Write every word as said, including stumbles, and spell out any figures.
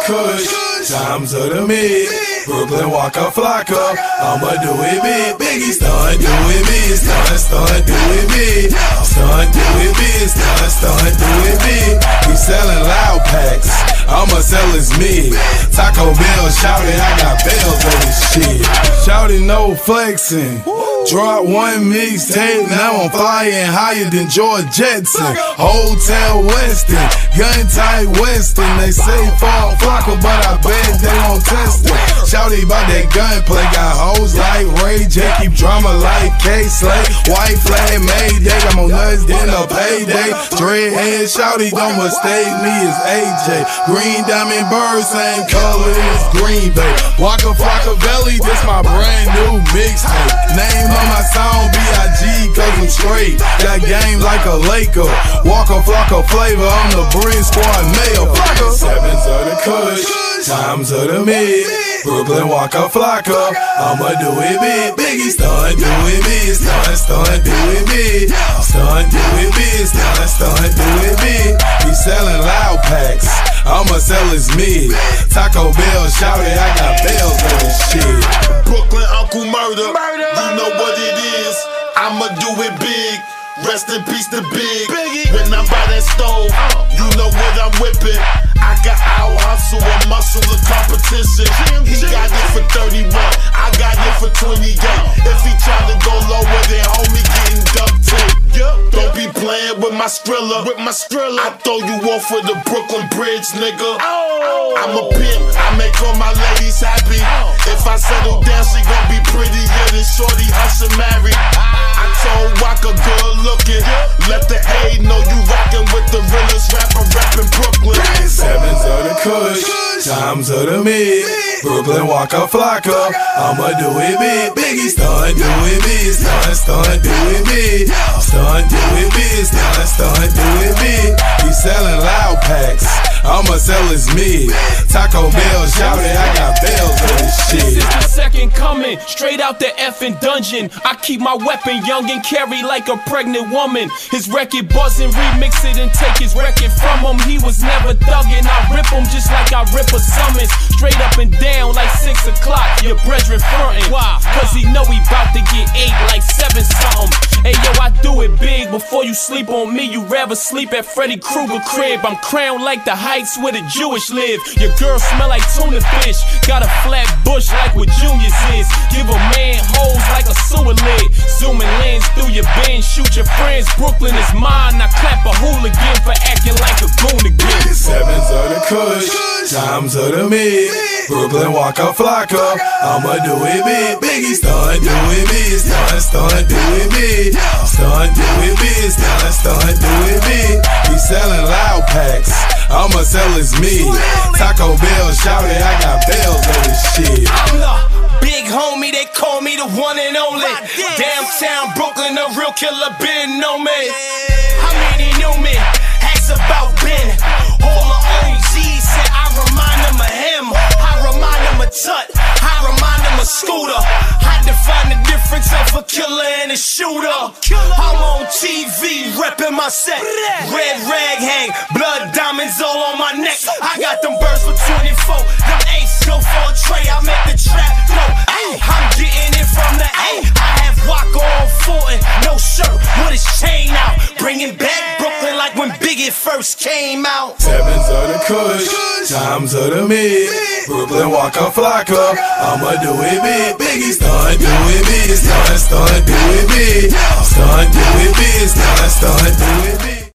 Kush, times of the mid. Brooklyn Waka Flocka, I'ma do it big. Biggie stunt, do it big. Stunt, stunt, do it big. Stunt, do it big. Stunt, stunt, do it big. He selling loud packs, I'ma sell his mid. Taco Bell shouted, I got bells on this shit. Shouted no flexing. Drop one mixtape, now I'm flying higher than George Jetson. Hotel Weston, gun tight Weston. They say fall Flocka, but I bet they won't test it. Shouty about that gunplay, got hoes like Ray J, keep drama like K-Slay. White flag Mayday, I'm on nuts, then a payday. Dreadhead Shouty, don't mistake me as A J. Green diamond bird, same color as Green Bay. Waka Flocka Belly, this my brand new mixtape. Name on my song B I G, cause I'm straight. Got game like a Laker. Waka Flocka flavor, I'm the Bryn Squad mayor. Sevens of the Kush, times of the mid. Brooklyn Waka Flocka, I'ma do it big. Biggie stunt, do it big. Stunt, stunt, do it big. Stunt, do it big. Stunt, stunt, do it big. He selling loud packs, I'ma sell his mid. Taco Bell shouted, I got bells on this shit. Brooklyn Uncle Murder, Murder, you know what it is. I'ma do it big. Rest in peace to Big. Biggie. When I'm by that stove, you know what I'm whipping. I got out hustle and muscle the competition. He got it for thirty-one, I got it for twenty-eight. If he try to go lower, then homie getting duct tape. Don't be playing with my Skrilla. With my Skrilla, I throw you off of the Brooklyn Bridge, nigga. Oh. I'm a pimp, I make all my ladies happy. If I settle down, she gon' be prettier than Shorty Usher married. I told Waka good looking, let the A know you rockin' with the realest rapper rapping Brooklyn. Sevens of the Kush, times of the mid. Brooklyn Waka Flocka, I'ma do it big. Biggie stunt, do it big. Stunt, stunt, do it big. Stunt, do it big. Stunt, stunt, do it big. He selling loud packs, I'ma sell his mid. Taco Bell shouted, I got bells on this shit. This is the second coming, straight out the effing dungeon. I keep my weapon young and carry like a pregnant woman. His record buzzing, remix it and take his record from him. He was never thuggin', I rip him just like I rip a summons. Straight up and down like six o'clock, your brethren frontin'. Why? Cause he know he bout to get eight like seven something. Hey yo, I do it big, before you sleep on me, you rather sleep at Freddy Krueger crib. I'm crowned like the heights where the Jewish live. Your girl smell like tuna fish, got a flat bush like what Junior's is. Give a man holes like a sewer lid. Zooming lens through your bin, shoot your friends. Brooklyn is mine, I clap a hooligan for acting like a goon again. Sevens of the Kush, times of the mid. Brooklyn Waka Flocka, I'ma do it big. Biggie stunt, do it big. Stunt, stunt, do it big. Stunt, do it big. Stunt, stunt, do it big. He selling loud packs, I'ma sell his mid. Taco Bell shouted, I got bells on this shit. I'm the big homie, they call me the one and only. Downtown Brooklyn, the real killer Ben know me. How many knew me? Ask about Ben. All the O Gs said I remind them of him. I remind them of Tut, I remind them of Scooter. I define the difference of a killer and a shooter. I'm on T V, reppin' my set. Red rag hang, blood diamonds all on my neck. I got them birds for twenty-four, them eights go for a tray. I make the trap go, ay, I'm getting it from the A. I have Waka on Fulton, no shirt, with his chain out. Bringing back Brooklyn like when Biggie first came out. Sevens of the Kush, times of the mid. Brooklyn Waka Flocka, I'ma do it big. Biggie stunt, do it big. Stunt, stunt, do it big. Stunt, do it big. Stunt, stunt, do it big.